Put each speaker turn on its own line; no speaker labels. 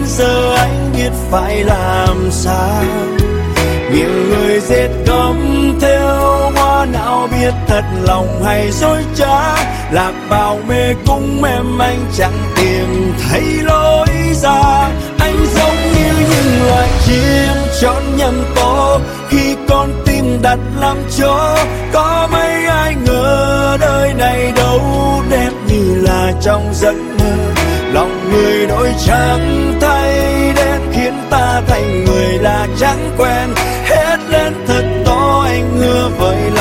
giờ anh biết phải làm sao. Miệng người dệt cấm theo hoa nào biết thật lòng hay dối trá. Lạc vào mê cung em anh chẳng tìm thấy lối ra. Anh giống như những loài chim chọn nhầm tổ khi con tim đặt làm chỗ. Có mấy ai ngờ đời này đâu đẹp như là trong giấc mơ. Lòng người đổi trắng thay đen khiến ta thành người là chẳng quen. Hét lên thật to anh hứa với